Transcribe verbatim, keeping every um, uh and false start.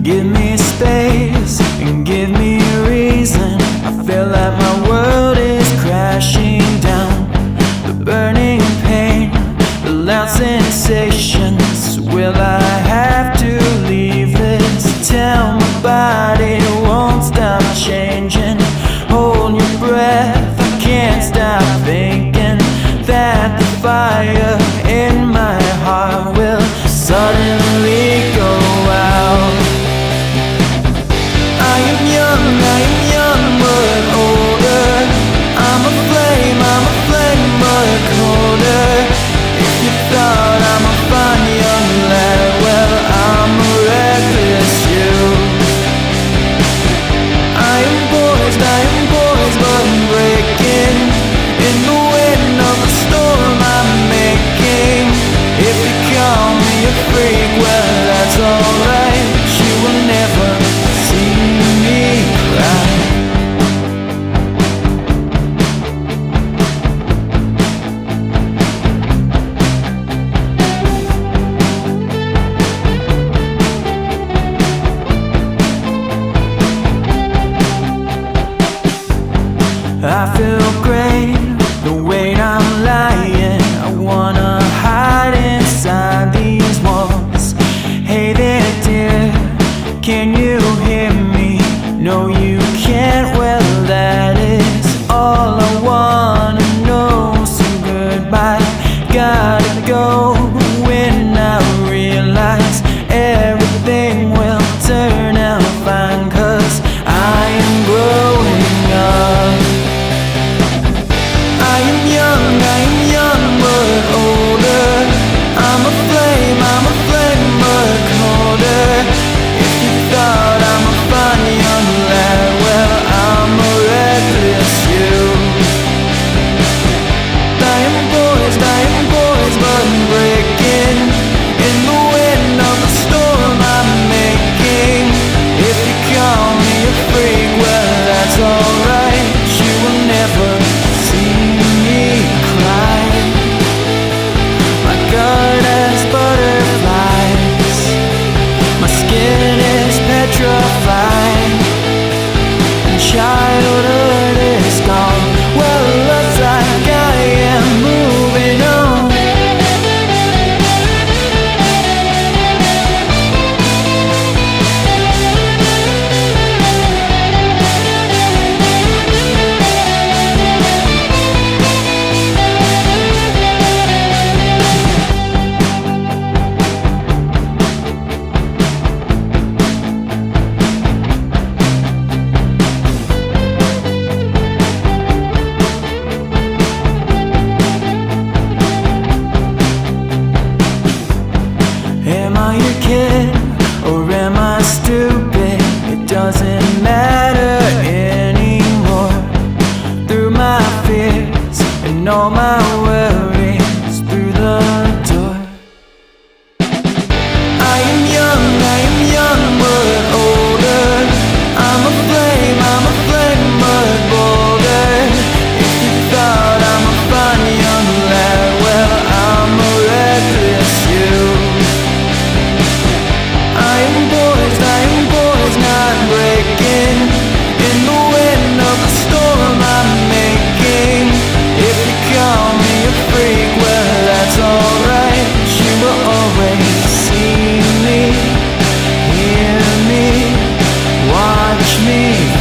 Give me space and give me a reason. I feel like my world is crashing down. The burning pain, the loud sensations. Will I have to leave this? Tell my body it won't stop changing. Hold your breath, I can't stop thinking that the fire in my heart will suddenly go out. I am young, I am young but older. I'm a flame, I'm a flame but colder. If you thought I'm a fine young lad, well, I'm a reckless youth. I am poised, I am poised but I'm breaking in the wind of the storm I'm making. If you call me a freak, well, that's alright. You will never see me cry. I feel great, the weight I'm lying. I wanna hide inside these walls. Hey there dear, can you hear me? No you can't, well that is all I wanna know. So goodbye, gotta go. When I realize everything will turn out fine, 'cause I am growing up. I am young, I am young but older. I'm a flame, I'm a flame but colder. If you thought I'm a fine young lad, well, I'm a reckless youth. I am poised, I am poised but I'm breaking in the wind of the storm I'm making. If you call me a freak, well, that's alright. You will never see me cry. My gut has butterflies, my skin is petrified, and childhood is gone. Well, looks like I am moving on. Am I a kid or am I stupid? It doesn't matter anymore. Through my fears and all my worries, through the door. I am young, I am young but older. I'm a flame, I'm a flame but bolder. If you thought I'm a fine young lad, well, I'm a reckless youth. I am poised, I am poised, not breaking in the wind of the storm I'm making. If you call me a freak, well, that's alright. You will always see me, hear me, watch me